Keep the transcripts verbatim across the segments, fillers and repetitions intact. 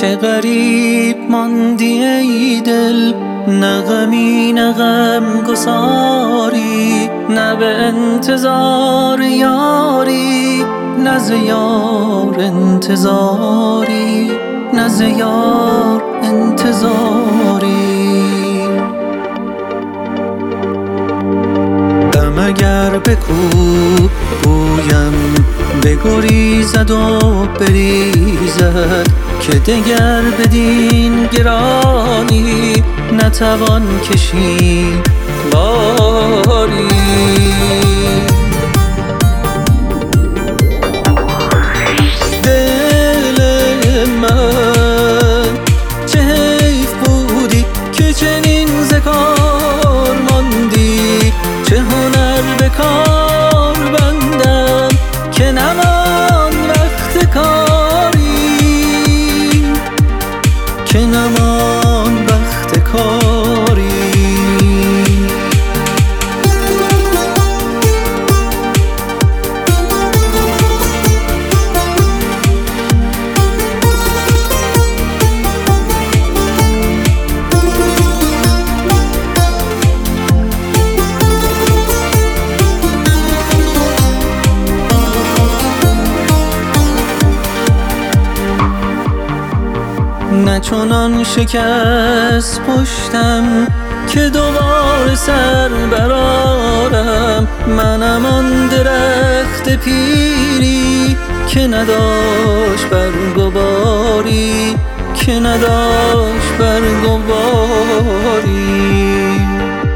چه غریب ماندی ای دل، نه غمی نه غم گساری، نه به انتظار یاری، نه ز یار انتظاری، نه ز یار انتظاری. غم اگر بکوب گویم بگریزد و بریزد، که دگر بدین گرانی نتوان کشید باری. دل من چه حیف بودی که چنین ز کار ماندی، چه هنر به کار بندم که نمان وقت کاری، که نمان وقت کاری. نه چنان شکست پشتم که دوباره سر برارم، منم آن درخت پیری که نداشت برگ و باری، که نداشت برگ و باری.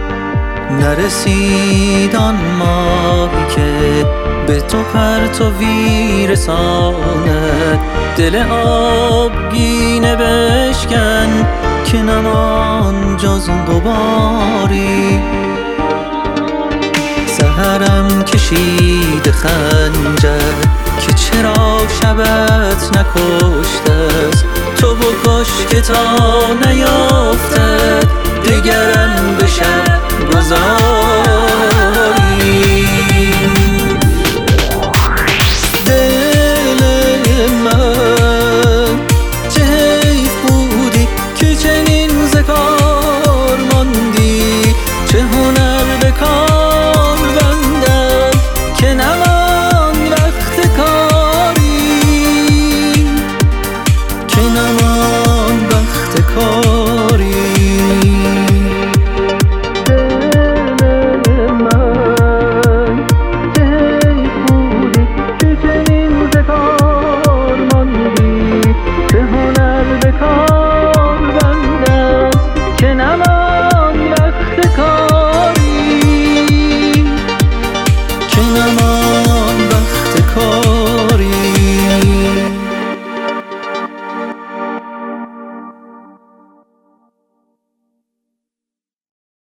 نرسید آن ماهی که به تو پرتوی رساند، دل آبگینه بشکن که نمان جز غباری. سحرم کشید خنجر که چرا شبت نکشته است، تو بکش که تا نیافتد دگرم به شب گذاری. چه هنر به کار بندم که نمان وقت کاری، که نمان وقت کاری. دل من چه حیف بودی که چنین ز کار